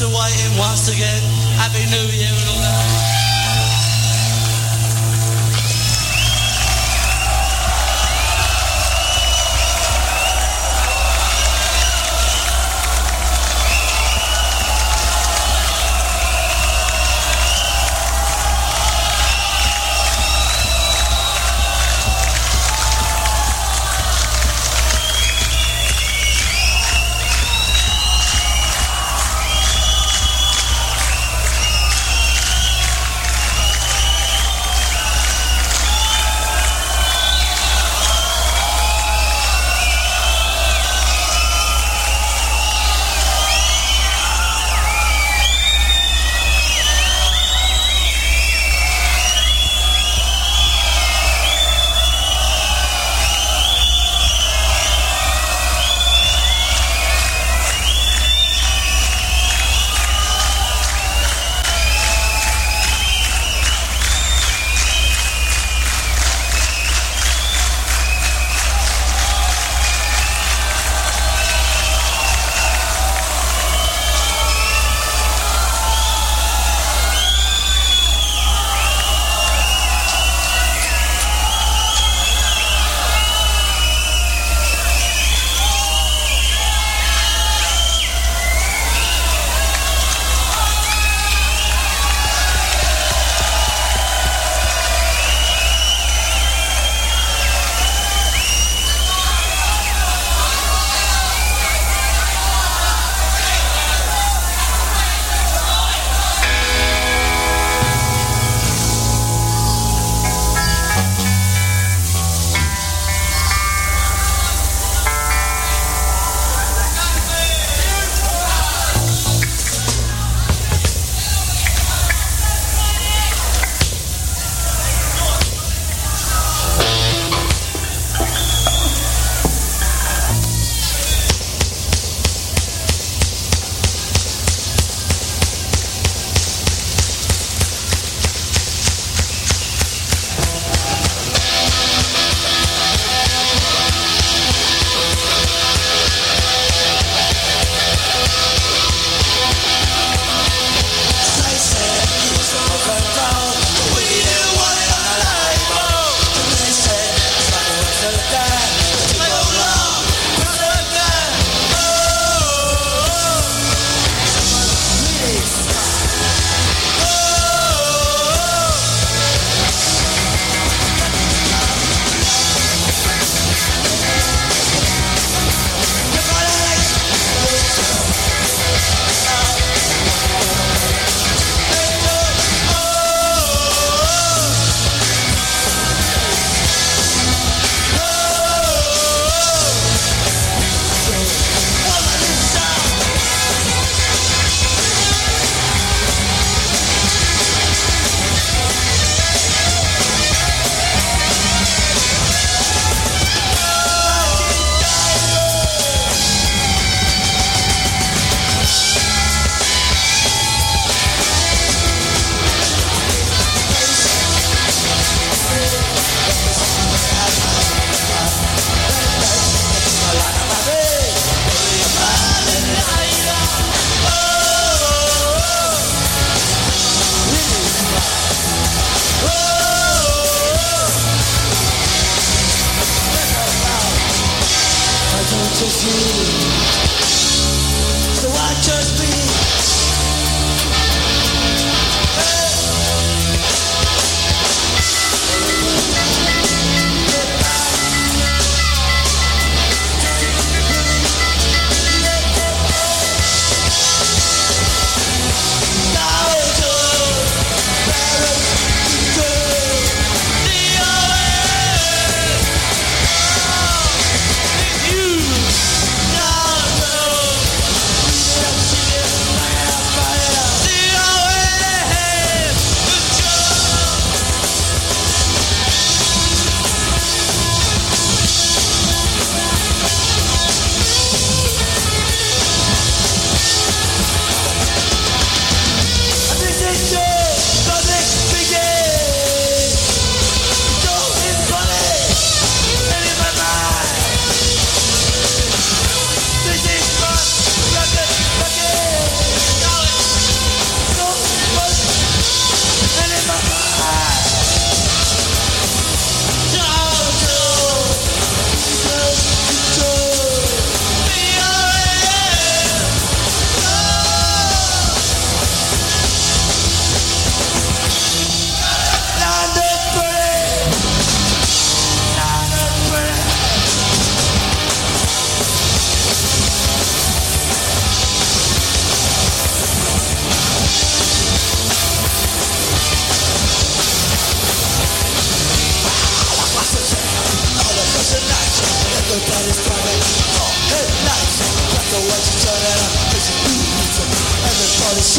to waiting once again. Happy New Year and all that.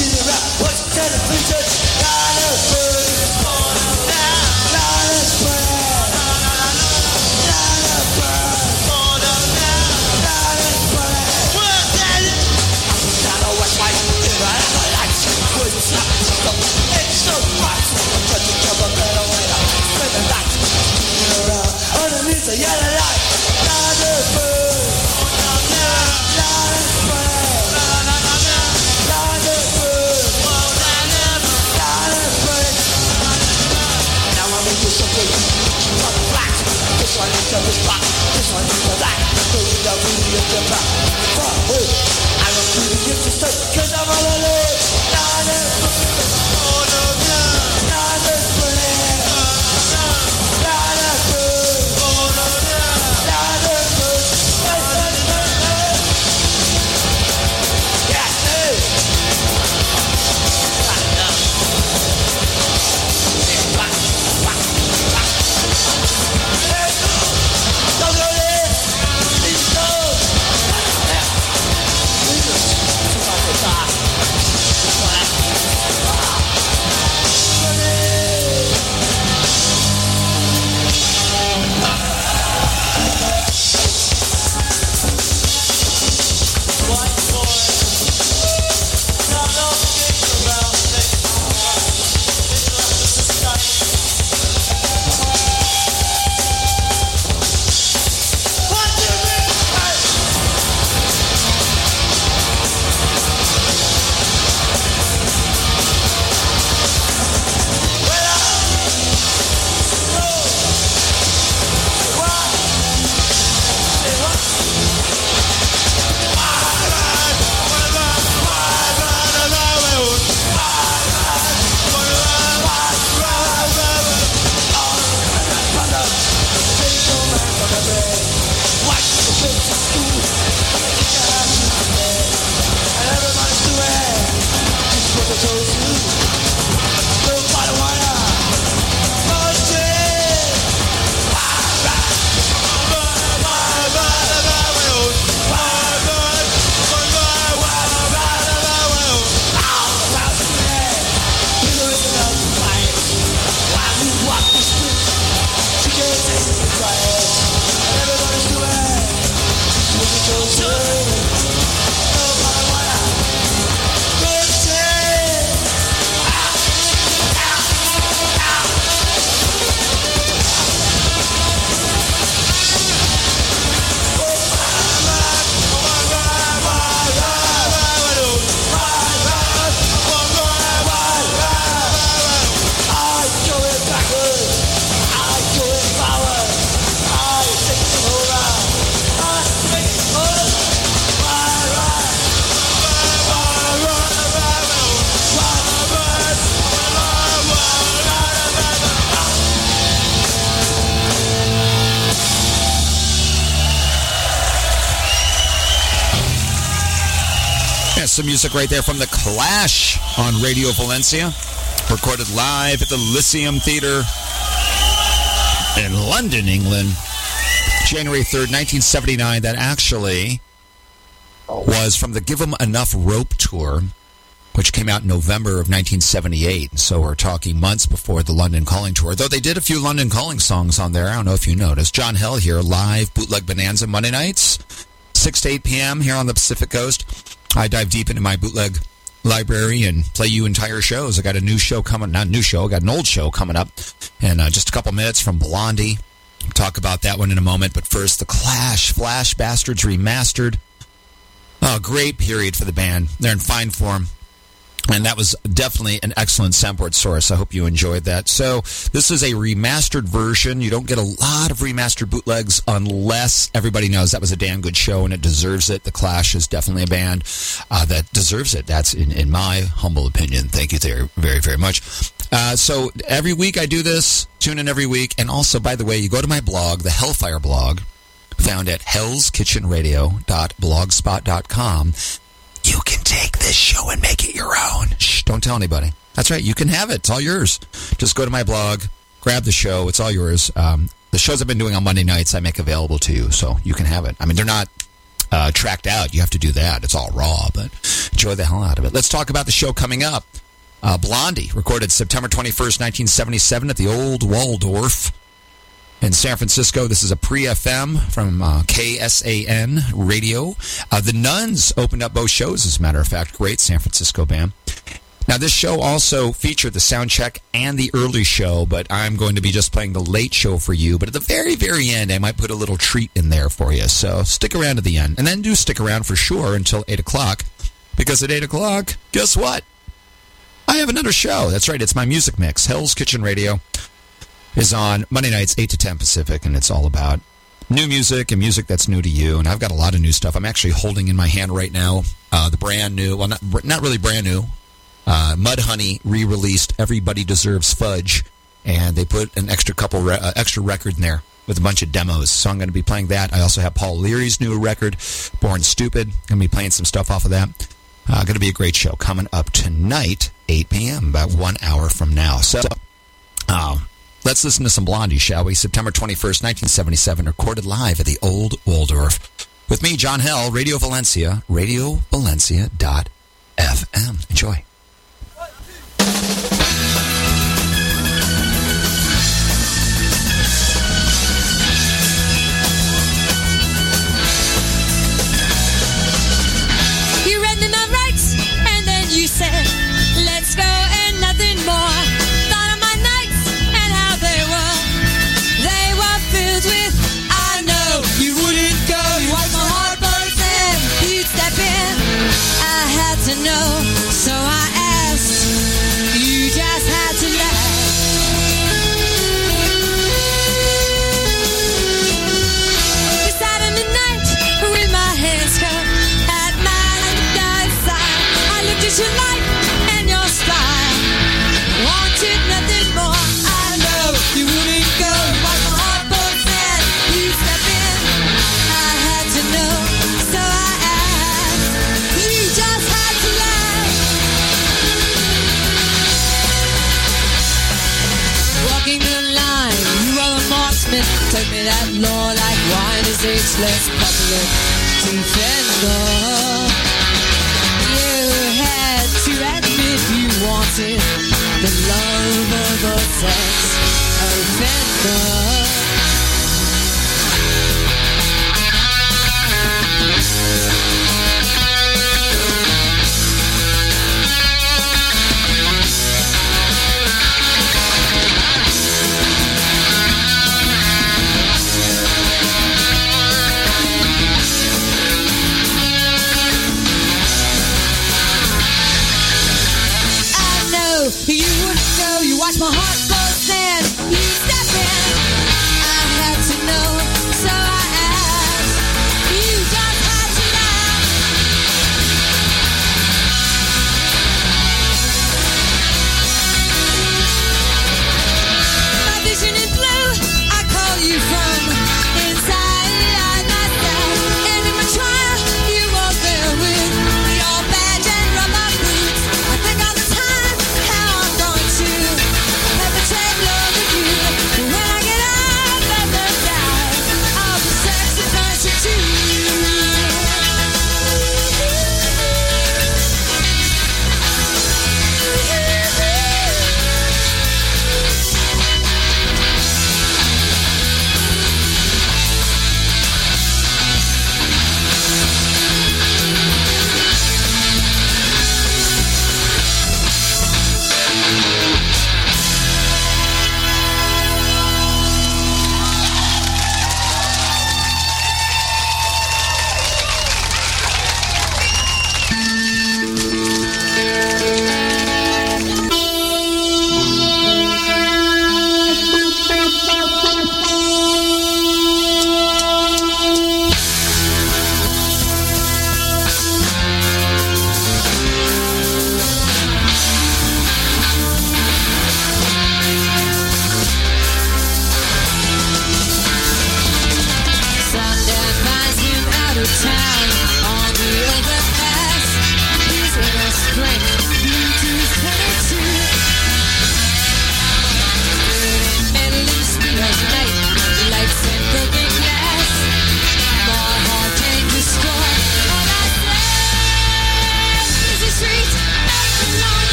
Some music right there from The Clash on Radio Valencia, recorded live at the Lyceum Theatre in London, England, January 3rd, 1979. That actually was from the Give 'Em Enough Rope tour, which came out in November of 1978. So we're talking months before the London Calling tour, though they did a few London Calling songs on there. I don't know if you noticed. John Hell here, live Bootleg Bonanza Monday nights, 6 to 8 p.m. here on the Pacific Coast. I dive deep into my bootleg library and play you entire shows. I got a new show coming, not a new show, I got an old show coming up in just a couple minutes from Blondie. We'll talk about that one in a moment, but first, The Clash, Flash Bastards Remastered. Oh, great period for the band. They're in fine form. And that was definitely an excellent soundboard source. I hope you enjoyed that. So this is a remastered version. You don't get a lot of remastered bootlegs unless everybody knows that was a damn good show and it deserves it. The Clash is definitely a band that deserves it. That's in my humble opinion. Thank you very, very, very much. So every week I do this. Tune in every week. And also, by the way, you go to my blog, the Hellfire blog, found at hellskitchenradio.blogspot.com. You can take this show and make it your own. Shh, don't tell anybody. That's right. You can have it. It's all yours. Just go to my blog, grab the show. It's all yours. The shows I've been doing on Monday nights, I make available to you, so you can have it. I mean, they're not tracked out. You have to do that. It's all raw, but enjoy the hell out of it. Let's talk about the show coming up. Blondie, recorded September 21st, 1977 at the Old Waldorf in San Francisco. This is a pre-FM from KSAN Radio. The Nuns opened up both shows, as a matter of fact. Great San Francisco band. Now, this show also featured the sound check and the early show, but I'm going to be just playing the late show for you. But at the very, very end, I might put a little treat in there for you. So stick around to the end. And then do stick around for sure until 8 o'clock. Because at 8 o'clock, guess what? I have another show. That's right. It's my music mix. Hell's Kitchen Radio is on Monday nights, 8 to 10 Pacific, and it's all about new music and music that's new to you. And I've got a lot of new stuff. I'm actually holding in my hand right now the brand new, well, not really brand new, Mudhoney re-released Everybody Deserves Fudge, and they put an extra extra record in there with a bunch of demos. So I'm going to be playing that. I also have Paul Leary's new record, Born Stupid. I'm going to be playing some stuff off of that. Going to be a great show coming up tonight, 8 p.m., about 1 hour from now. So let's listen to some Blondie, shall we? September 21st, 1977, recorded live at the Old Waldorf. With me, John Hell, Radio Valencia, radiovalencia.fm. Enjoy. You said, let's go and nothing more. Thought of my nights and how they were. They were filled with, I know you wouldn't go. You watched my heart burst and you'd step in. I had to know, so I asked. You just had to laugh. We sat in the night with my hands cupped at my guy's side. I looked at your life and your style. Wanted nothing more. I know you wouldn't go. Watch my heart burst and you step in. I had to know, so I asked. You just had to laugh. Walking the line, you are a marksman. Took me that law like wine is ageless public defender. To admit you wanted the love of a sex offender. You wouldn't go, you watch my heart burst and you step in. I had to know, so I asked. You just had to laugh. My vision is blue, I call you from inside myself. And in my trial, you were there with your badge and rubber boots. I think all the time how I'm going to have a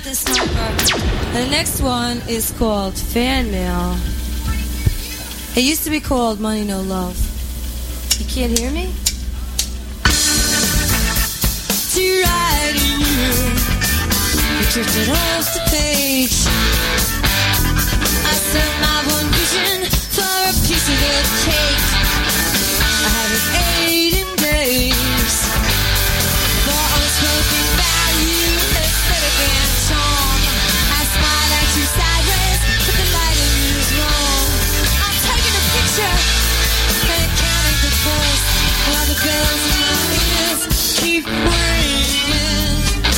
Captain Sniper. The next one is called Fan Mail. It used to be called Money No Love. You can't hear me? To write you, you drifted off the page. I set my one vision for a piece of the cake. I haven't 8 days. For unspoken value, aesthetic and charm. I smile at you sideways, but the lighting is wrong. I'm taking a picture and counting the pulse while the bells in my ears keep ringing.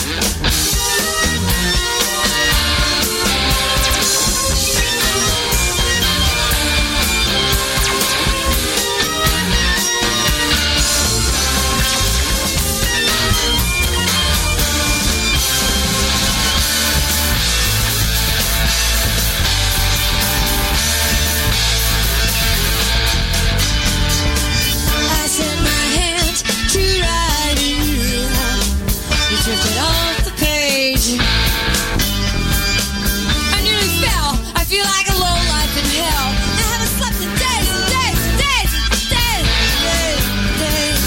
Drifted off the page. I nearly fell. I feel like a low life in hell. I haven't slept in days and days and days and days and days.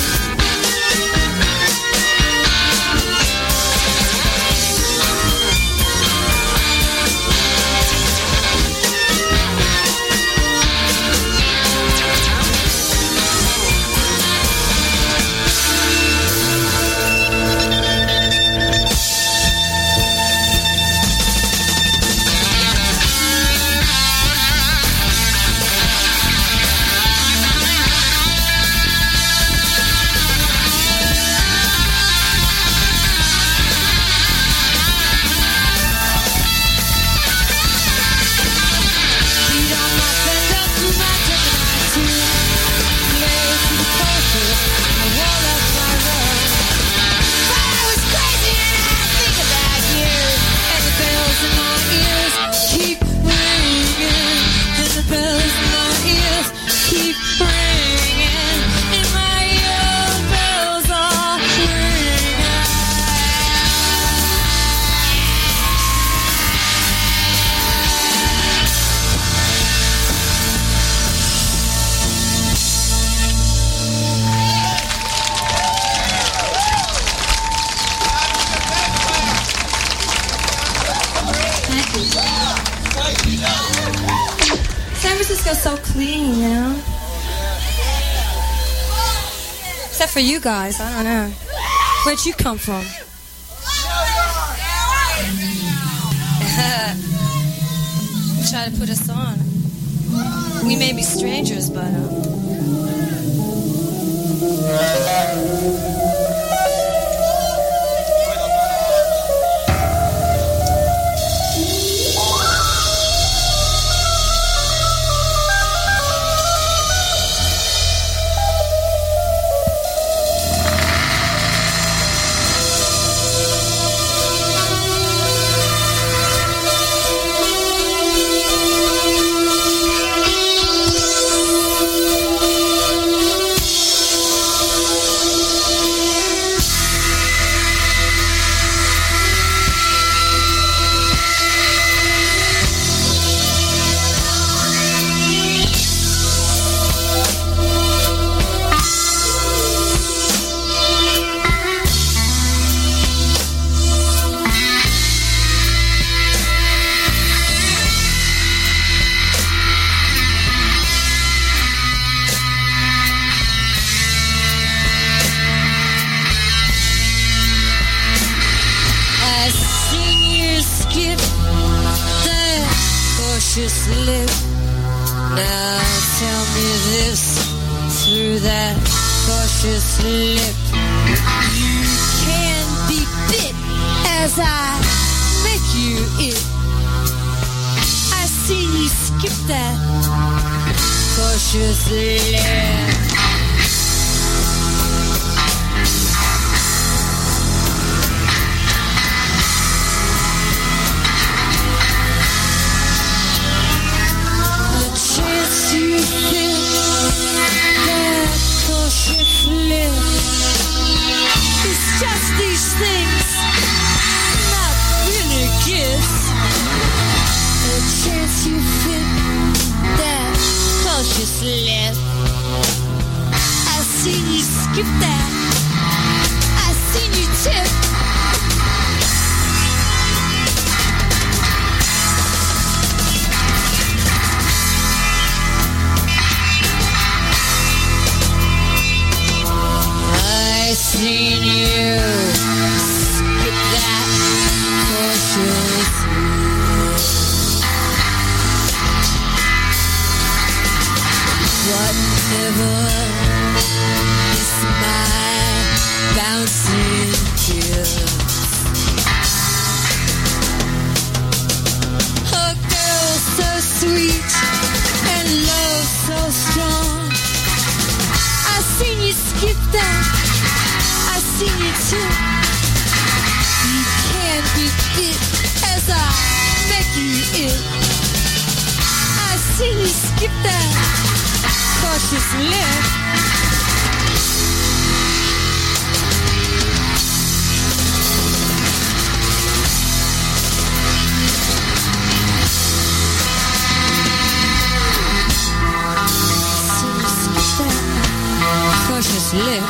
San Francisco's so clean, you know? Except for you guys, I don't know. Where'd you come from? Try to put us on. We may be strangers, but it's just these things not really give. skip that. I seen you tip. I seen you skip that for sure. Whatever is my bouncing kiss. A girl so sweet and love so strong. I seen you skip that. I seen you too. You can't be it as I make you it. I seen you skip that. Cautious lip. Cautious lip.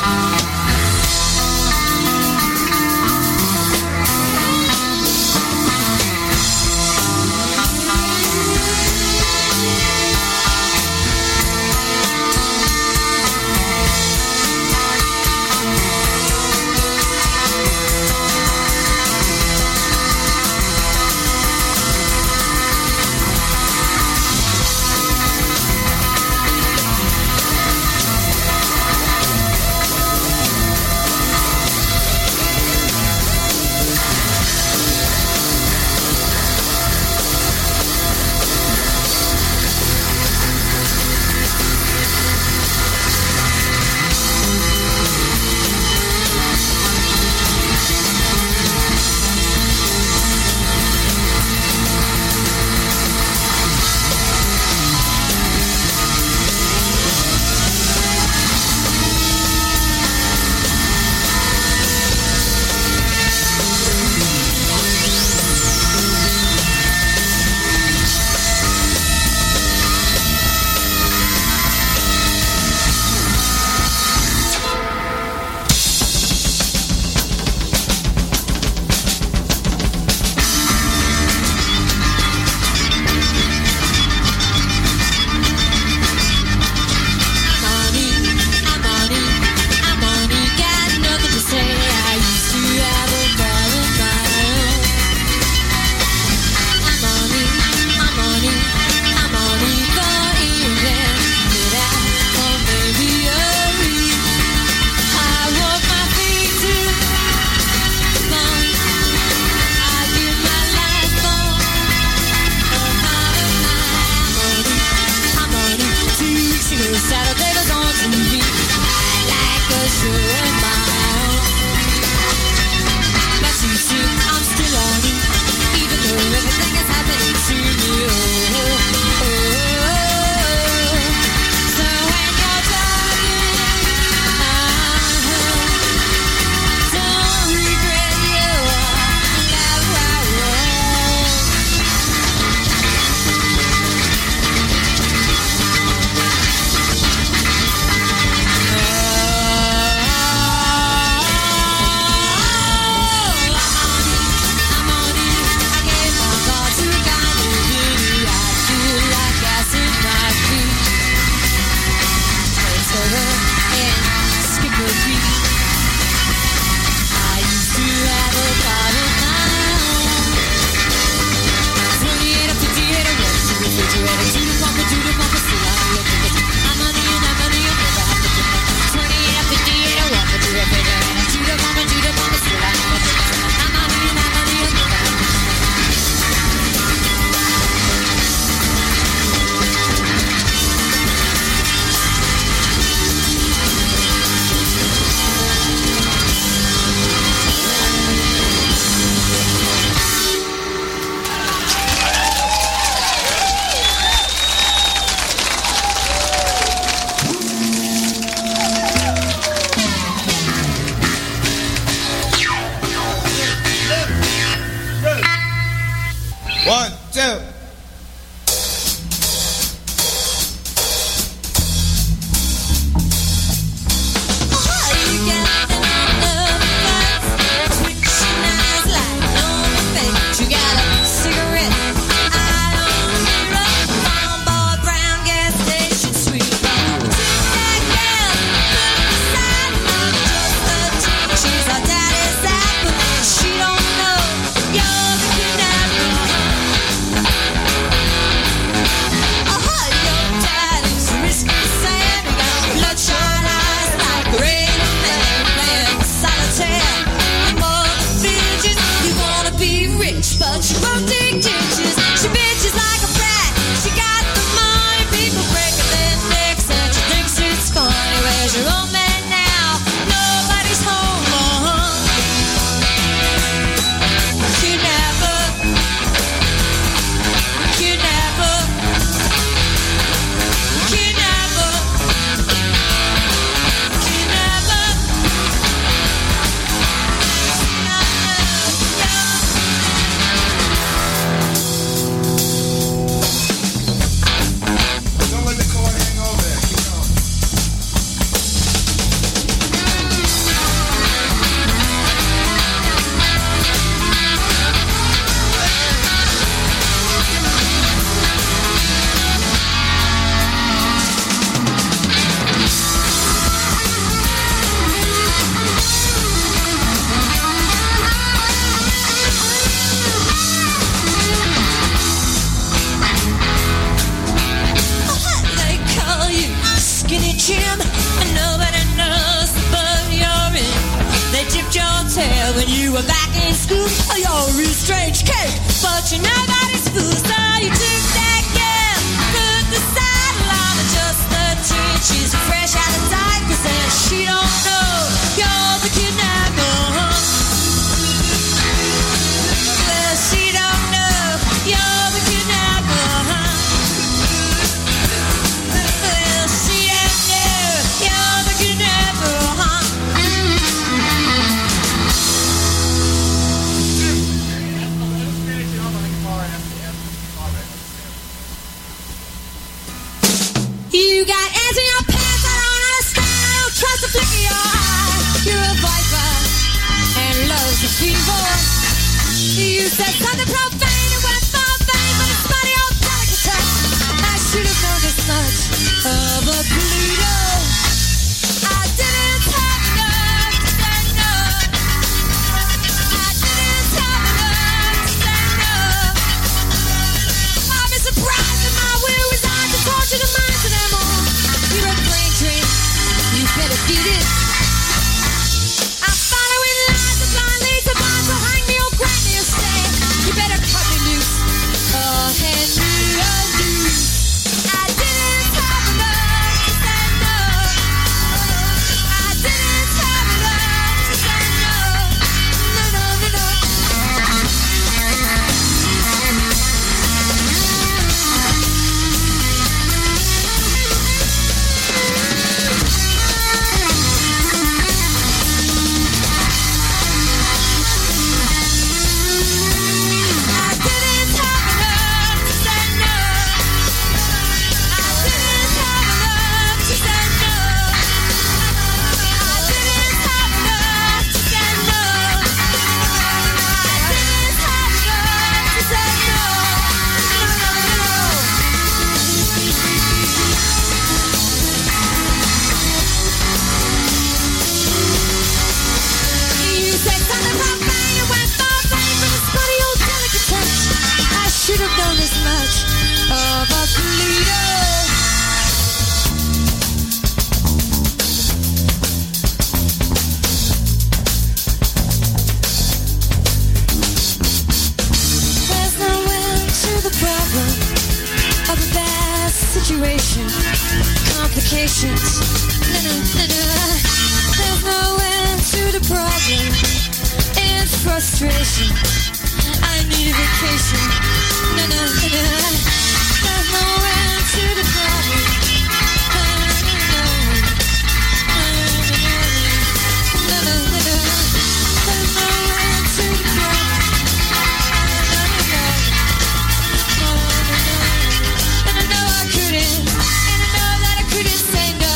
were back in school. Oh, you're a real strange cake, but you're nobody's fool. So you took that girl, put the saddle on her, just 13. She's fresh out of diapers and she don't know you're the kidnapper. Well, she don't know you're the kidnapper. Well, she don't know you're the kidnapper. You got ants in your pants, I don't understand, I don't trust the flick of your eye. You're a viper and love's a fever. You said something profane and went for fame, but it's funny old delicate touch. I should have known this much of a Pluto. I didn't have enough to say no. I didn't have enough to say no. I've been surprised that my will was on to torture the minds of them all. You're a brain drain, you better beat it. I'm following lies and blind leads to bonds, so hang me or grant me a stay. You better cut me loose or hand me a noose. I didn't have enough to say no. I didn't have enough to say no. No, no, no, no. Should have known as much of a Pluto. There's no end to the problem of a bad situation. Complications. No, no, no, no. There's no end to the problem. It's frustration. I need a vacation. No, no, no, no. There's no end to the problem. No, no, no, no. No, no, no, no. There's no end to the problem. No, no, no. No, no, no. And I know I couldn't. And I know that I couldn't say no.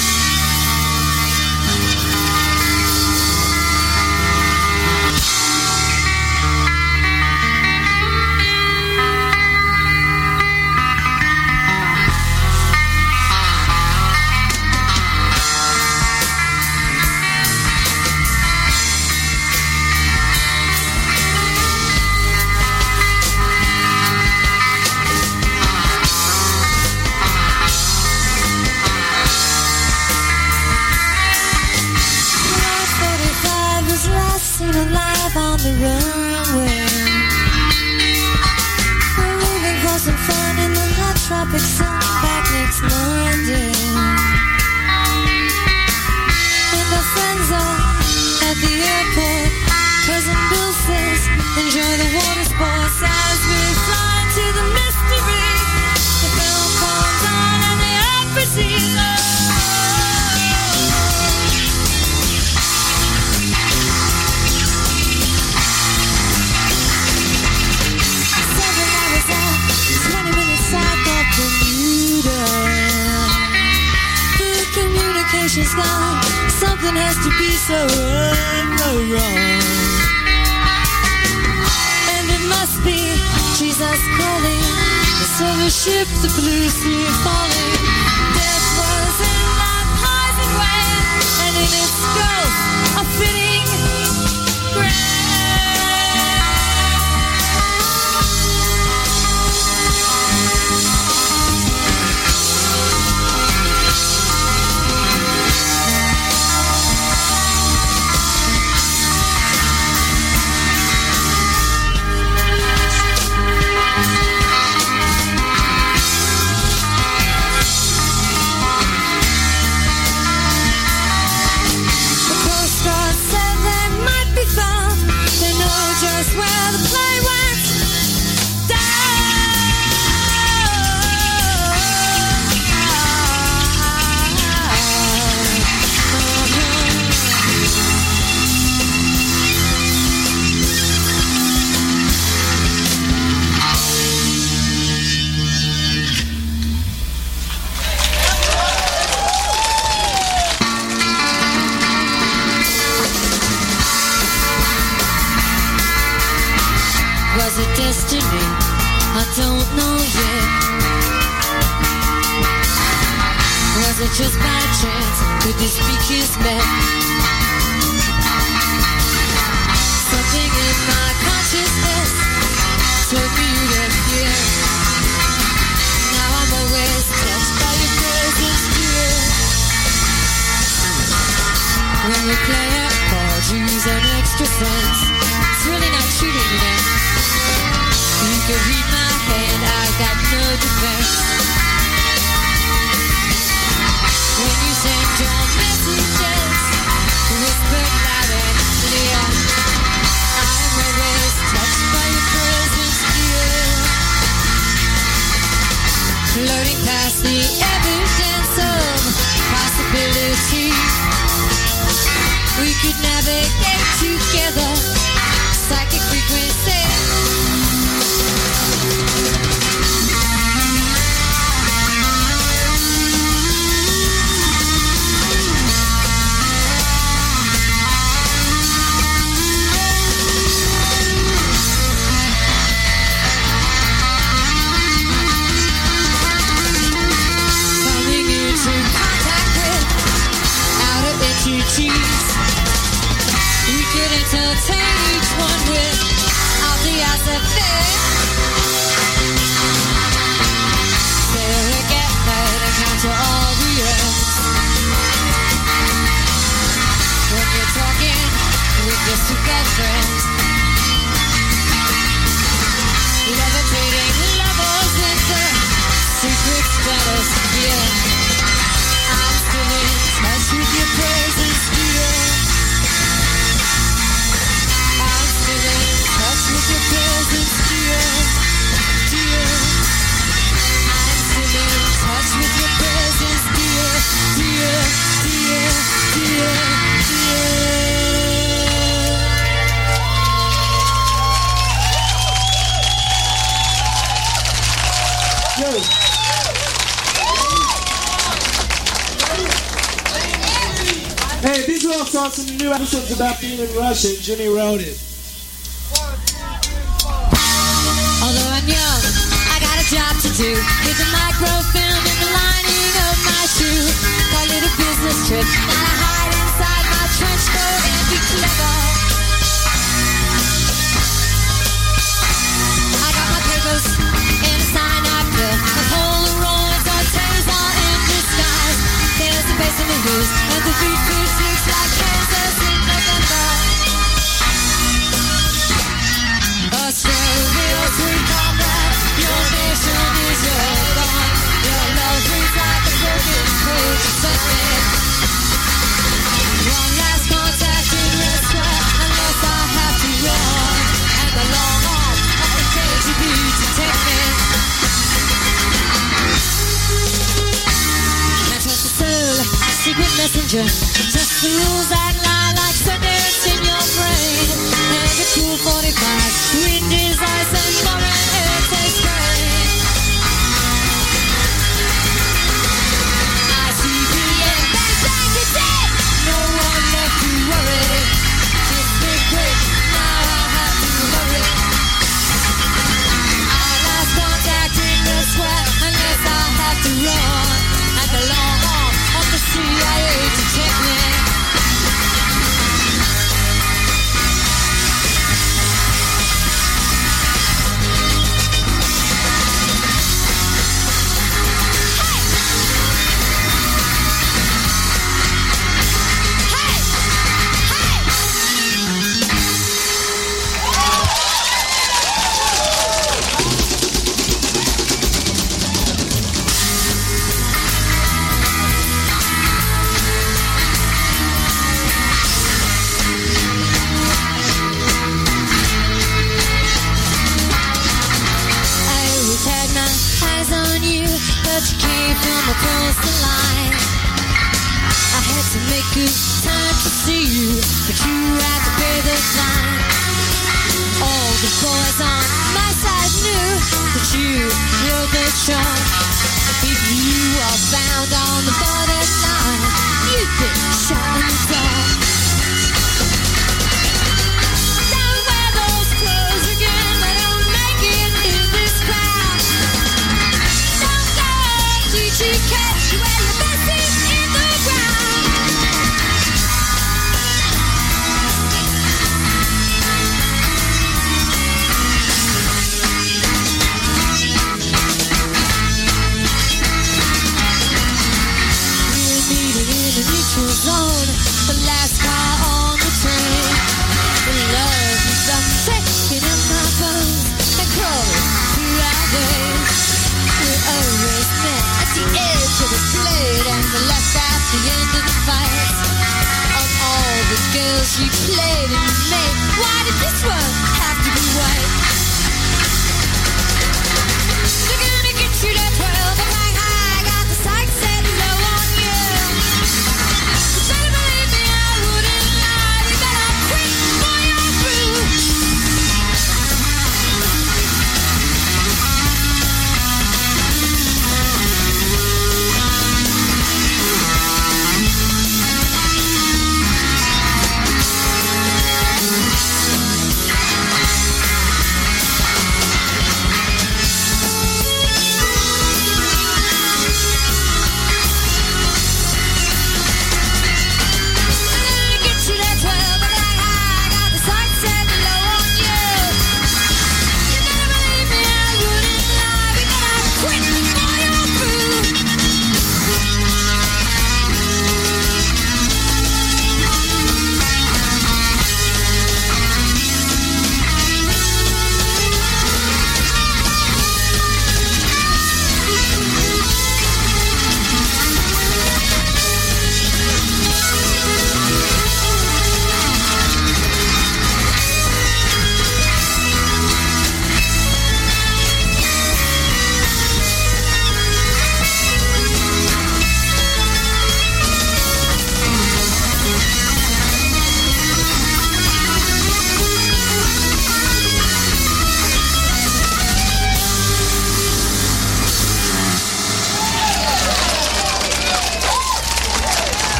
Seen alive on the runway. We're leaving for some fun in the hot tropic sun. Back next Monday. And our friends are at the airport. Cousin Bill says, enjoy the water sports as we fly into the mystery. The film comes on and the opera season. Communication's gone. Something has to be so wrong. And it must be Jesus calling. The silver ship, the blue sea falling. Death was in that poison way, and in its gulf a fitting grave. don't know yet. Was it just by chance? Could this be kismet? Something in my consciousness took me to here. Now I'm always touched by your presence, dear. When we play at cards, use an extra sense. It's really not cheating then. You can read my hand, I got no defense. When you send your messages, whispered loud and clear, I am always touched by your presence, dear. Floating past the evidence of possibility, we could navigate together, psychic frequency. Coming into contact with outer entities, we could entertain each one with all the eyes of faith. Stare at night and counter all the earth. When you're talking with your super friends, levitating lovers with the secret stratosphere. I'm still in touch with your presence, dear. I'm still in touch with your presence, dear, dear. I'm still in touch with your presence, dear, dear, dear, dear, dear. Hey, these are all songs from the new episodes about being in Russia. Jimmy wrote it. Although I'm young, I got a job to do. With the microfilm in the lining of my shoe. Call it a business trip. Now I hide inside my trench coat and be clever. I got my papers in a sign I fill. The Polaroids are tears all in disguise. There's the bass in the blues, and the beat looks like Kansas in November. Australia, sweet comrade, your nation is your bond. Your love reads like a broken page of something. One last contact in your sweat, unless I have to run. And the long arm of the KGB to take me. And trust the soul, secret messenger. Just the rules that lie like sentence in your brain. And the cool 45, wind is ice and foreign air tastes great. I see the end, that's like you said. No one left to worry. It's been quick, now I have to hurry. I lost contact in the sweat, unless I have to run. And the long arm of the CIA to take me. But you came from across the line. I had to make good time to see you, but you had to pay the fine. All the boys on my side knew that you rode the train. People you are found on the borderline. You've been shot in the dark. Don't wear those clothes again. I don't make it in this crowd. girls we played and made. Why did this one have to be white? They're gonna get you to 12 and like I got the sights set low on you. You better believe me, I wouldn't lie. You better quit for your through.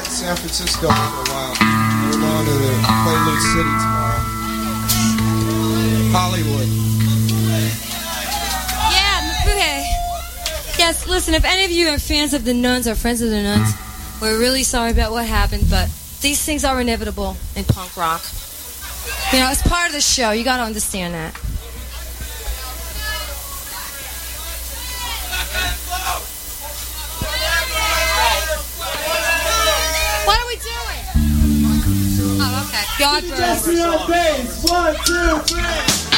in San Francisco for a while. We're going to the Quaalude City tomorrow. Hollywood. Yeah, okay. Yes, listen, if any of you are fans of the Nuns or friends of the Nuns, we're really sorry about what happened, but these things are inevitable in punk rock. You know, it's part of the show. You got to understand that. What are we doing? Oh, okay. Yardbirds. Jesse on bass. 1, 2, 3.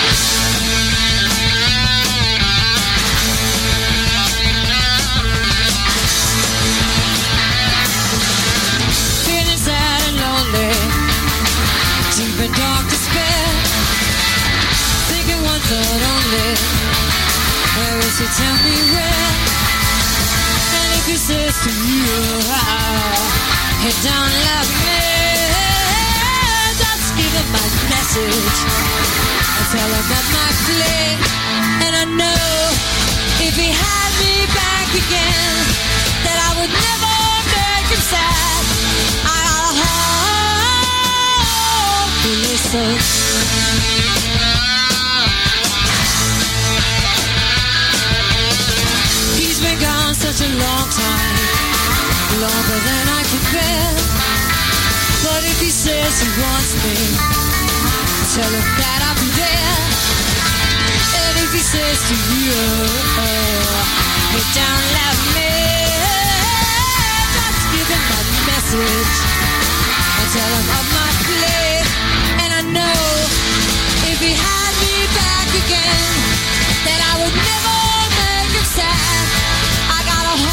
Feeling sad and lonely, deep in dark despair, thinking one thought only, where is he, tell me where? And if he says to you, he don't love me, just give him my message, and tell him that my play, and I know, if he had me back again, that I would never make him sad. I got a heart to listen. He's been gone such a long time, longer than I could bear. But if he says he wants me, tell him that I'll be there. And if he says to you, he don't love me, just give him my message and tell him of my play. And I know if he had me back again, that I would never make him sad. I got a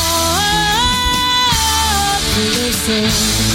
heart to listen.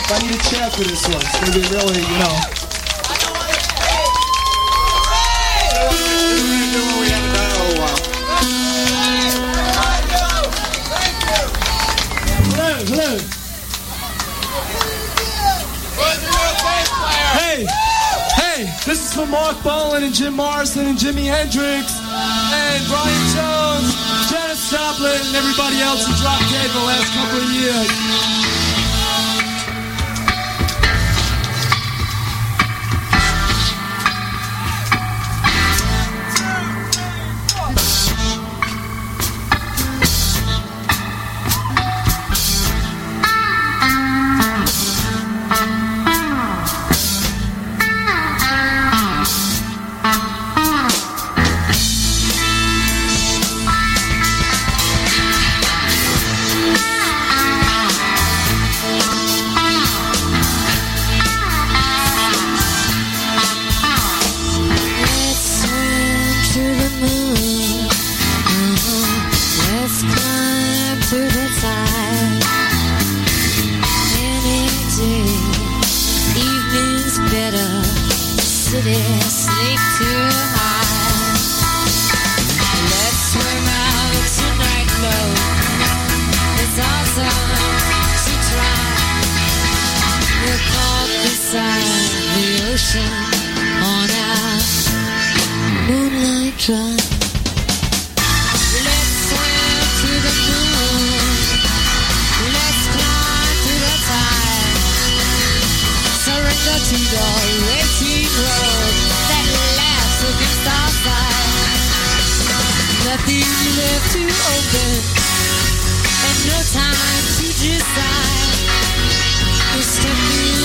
I need a chair for this one. It's gonna be really, you know. We haven't done in a little while. Hello. Hey, this is for Mark Bolan and Jim Morrison and Jimi Hendrix and Brian Jones, Janis Joplin, and everybody else who dropped dead in the last couple of years.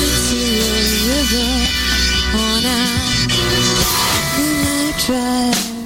On a moonlight drive.